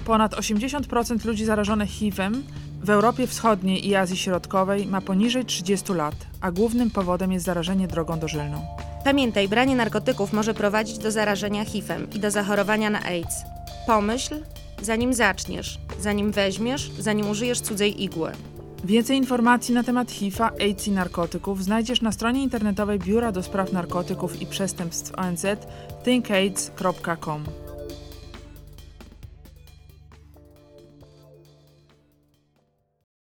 Ponad 80% ludzi zarażonych HIV-em w Europie Wschodniej i Azji Środkowej ma poniżej 30 lat, a głównym powodem jest zarażenie drogą dożylną. Pamiętaj, branie narkotyków może prowadzić do zarażenia HIV-em i do zachorowania na AIDS. Pomyśl, zanim zaczniesz, zanim weźmiesz, zanim użyjesz cudzej igły. Więcej informacji na temat HIV-a, AIDS i narkotyków znajdziesz na stronie internetowej Biura do Spraw Narkotyków i Przestępstw ONZ thinkaids.com.